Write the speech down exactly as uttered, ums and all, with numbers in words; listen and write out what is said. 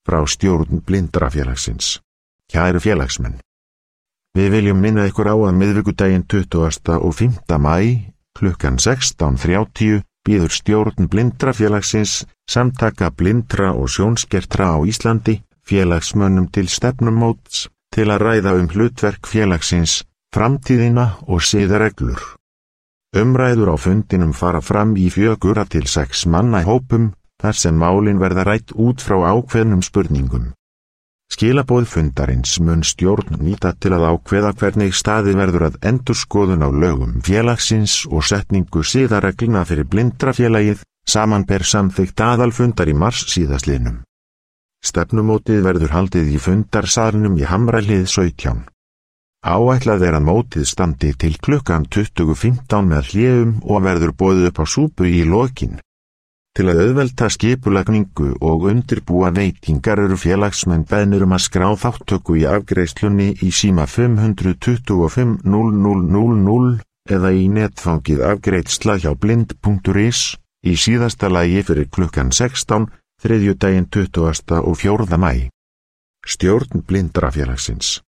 frá stjórn Blindrafélagsins. Kæru félagsmenn. Við viljum minna ykkur á að miðvikudaginn tuttugasta og fimmta maí klukkan sextán þrjátíu býður stjórn Blindrafélagsins samtaka blindra og sjónskertra á Íslandi félagsmönnum til stefnumóts til að ræða um hlutverk félagsins, framtíðina og siðareglur. Umræður á fundinum fara fram í fjögurra til sex manna hópum þar sem málin verða rædd út frá ákveðnum spurningum. Skilaboð fundarins mun stjórn nýta til að ákveða hvernig staðið verður að endurskoðun á lögum félagsins og setningu siðaregluna fyrir Blindrafélagið, samanber samþykkt aðalfundar í mars síðastliðnum. Stefnumótið verður haldið í fundarsalnum í Hamrahlíð sautján. Áætlað er að mótið standi til klukkan tuttugu fimmtán með hléum og verður boðið upp á súpu í lokin. Til að auðvelda skipulagningu og undirbúa veitingar eru félagsmenn beðnir um að skrá þáttöku í afgreiðslunni í síma fimm tvö fimm núll núll núll núll eða í netfangið afgreiðsla hjá blind punktur is í síðasta lagi fyrir klukkan sextán þriðjudaginn tuttugasta og fjórða maí. Stjórn Blindrafélagsins.